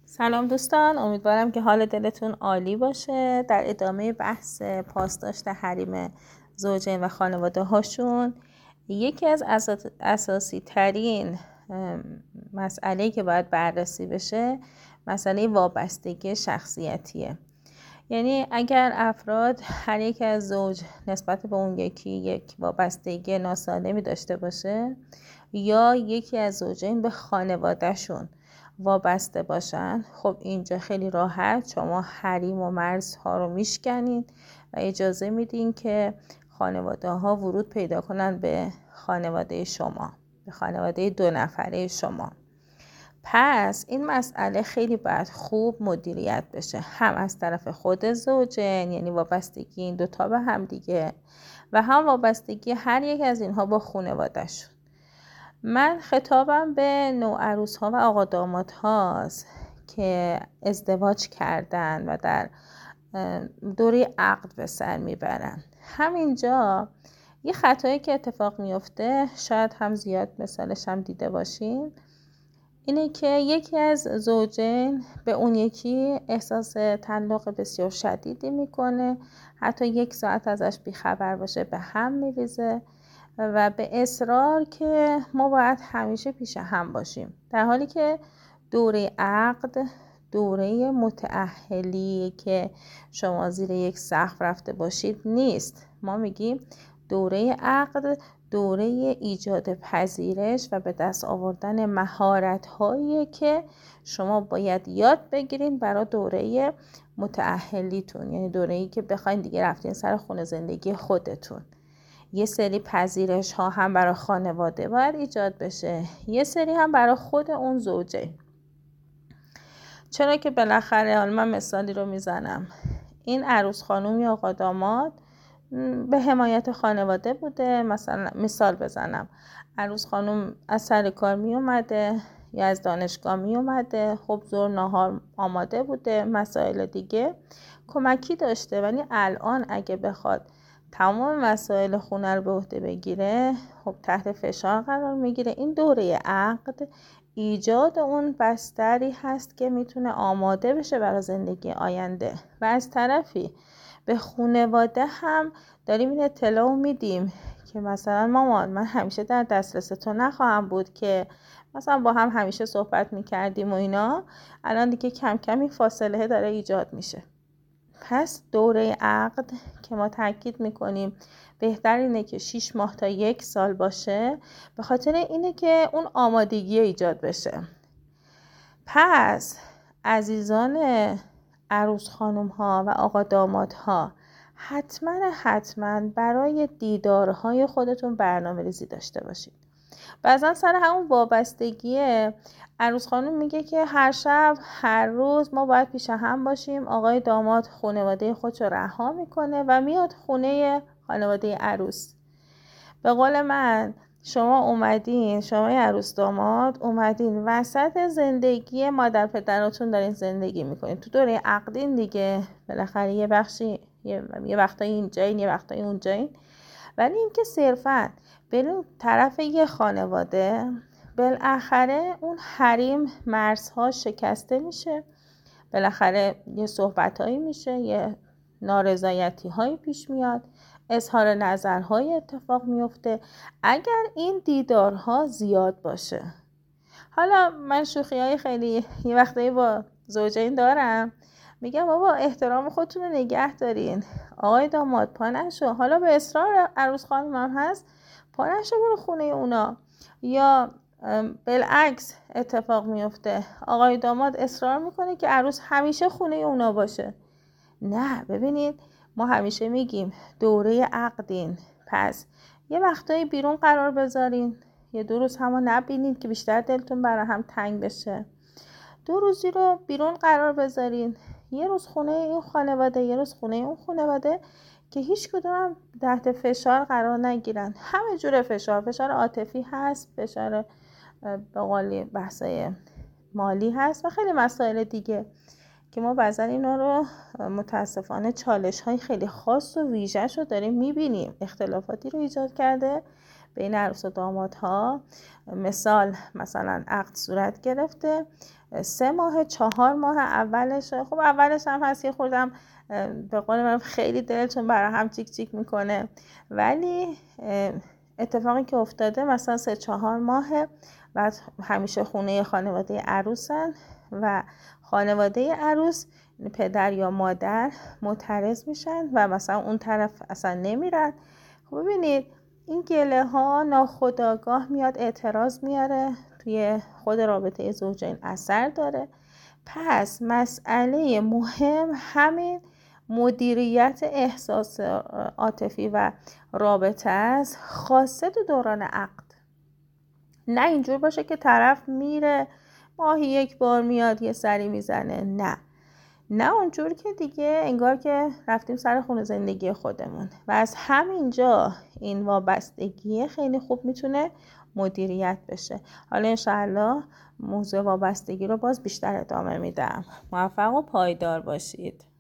سلام دوستان، امیدوارم که حال دلتون عالی باشه. در ادامه بحث پاسداشت حریم زوجین و خانواده هاشون، یکی از اساسی ترین مسئله که باید بررسی بشه مسئله وابستگی شخصیتیه. یعنی اگر افراد هر یک از زوج نسبت به اون یکی یک وابستگی ناسالمی داشته باشه یا یکی از زوجین به خانوادهشون وابسته باشن، خب اینجا خیلی راحت شما حریم و مرزها رو میشکنین و اجازه میدین که خانواده ها ورود پیدا کنن به خانواده شما، به خانواده 2 نفره شما. پس این مسئله خیلی باید خوب مدیریت بشه، هم از طرف خود زوجین، یعنی وابستگی این دوتا به هم دیگه، و هم وابستگی هر یک از اینها با خانواده‌شون. من خطابم به نوعروس ها و آقا داماد هاست که ازدواج کردن و در دوره عقد به سر میبرن. همینجا یه خطایی که اتفاق میفته، شاید هم زیاد مثالش هم دیده باشین، اینه که یکی از زوجین به اون یکی احساس تعلق بسیار شدیدی میکنه، حتی 1 ساعت ازش بیخبر باشه به هم میریزه و به اصرار که ما باید همیشه پیش هم باشیم، در حالی که دوره عقد دوره متأهلی که شما زیر یک سقف رفته باشید نیست. ما میگیم دوره عقد دوره ایجاد پذیرش و به دست آوردن مهارت‌هایی که شما باید یاد بگیرین برای دوره متأهلیتون، یعنی دوره‌ای که بخواین دیگه رفتین سر خونه زندگی خودتون. یه سری پذیرش ها هم برای خانواده باید ایجاد بشه، یه سری هم برای خود اون زوجه. چرا که بالاخره، حالا من مثالی رو میزنم، این عروس خانوم یا آقا داماد به حمایت خانواده بوده. مثلا مثال بزنم، عروس خانوم از سر کار می اومده یا از دانشگاه می اومده، خب ظهر نهار آماده بوده، مسائل دیگه کمکی داشته، ولی الان اگه بخواد تمام مسائل خونه رو به عهده بگیره، خب تحت فشار قرار میگیره. این دوره عقد ایجاد اون بستری هست که میتونه آماده بشه برای زندگی آینده. و از طرفی به خانواده هم داریم این اطلاع میدیم که مثلا مامان، من همیشه در دسترس تو نخواهم بود که مثلا با هم همیشه صحبت میکردیم و اینا، الان دیگه کم کم این فاصله داره ایجاد میشه. پس دوره عقد که ما تاکید میکنیم بهتر اینه که 6 ماه تا 1 سال باشه، به خاطر اینه که اون آمادگی ایجاد بشه. پس عزیزان عروس خانم ها و آقا داماد ها، حتما برای دیدارهای خودتون برنامه ریزی داشته باشید. بعضا سر همون وابستگیه عروس خانم میگه که هر شب هر روز ما باید پیش هم باشیم، آقای داماد خانواده خودشو رها میکنه و میاد خونه خانواده عروس. به قول من، شما اومدین، شما عروس داماد اومدین وسط زندگی مادر پدراتون دارین زندگی میکنین، تو دوره عقدین دیگه، بالاخره یه بخشی یه وقتایی اینجایین یه وقتایی اونجایین، ولی اینکه صرفاً بریم طرف یه خانواده، بالاخره اون حریم مرزها شکسته میشه، بالاخره یه صحبتایی میشه، یه نارضایتی هایی پیش میاد، اظهار نظرهای اتفاق میفته اگر این دیدارها زیاد باشه. حالا من شوخی های خیلی یه وقتایی با زوجین دارم، میگم بابا احترام خودتون رو نگه دارین، آقای داماد پا نشو، حالا به اصرار عروس خانم هم هست، پا نشو برو خونه اونا. یا بالعکس اتفاق میفته، آقای داماد اصرار میکنه که عروس همیشه خونه اونا باشه. نه، ببینید ما همیشه میگیم دوره عقدین، پس یه وقتایی بیرون قرار بذارین، یه 2 روز همو نبینید که بیشتر دلتون برای هم تنگ بشه، 2 روزی رو بیرون قرار بذارین، یه روز خونه این خانواده یه روز خونه اون خانواده، که هیچ کدوم هم تحت فشار قرار نگیرن. همه جور فشار عاطفی هست، فشار به قولی بحثای مالی هست و خیلی مسائل دیگه که ما بعضا اینا رو متاسفانه چالش های خیلی خاص و ویژه‌ش رو داریم میبینیم، اختلافاتی رو ایجاد کرده بین عروس و دامادها. مثلا عقد صورت گرفته، 3 ماه 4 ماه اولش، خب اولش هم هست که خودم به قول من خیلی دلتون برای هم چیک چیک میکنه، ولی اتفاقی که افتاده مثلا 3-4 ماهه و همیشه خونه خانواده عروسن و خانواده عروس پدر یا مادر معترض میشن و مثلا اون طرف اصلا نمیرن. خب ببینید این گله ها ناخودآگاه میاد اعتراض میاره، توی خود رابطه زوجین اثر داره. پس مسئله مهم همین مدیریت احساس عاطفی و رابطه است، خاصه تو دوران عقد. نه اینجور باشه که طرف میره ماهی 1 بار میاد یه سری میزنه، نه اونجور که دیگه انگار که رفتیم سر خونه زندگی خودمون و از همینجا این وابستگی خیلی خوب میتونه مدیریت بشه. حالا انشاءالله موضوع وابستگی رو باز بیشتر ادامه میدم. موفق و پایدار باشید.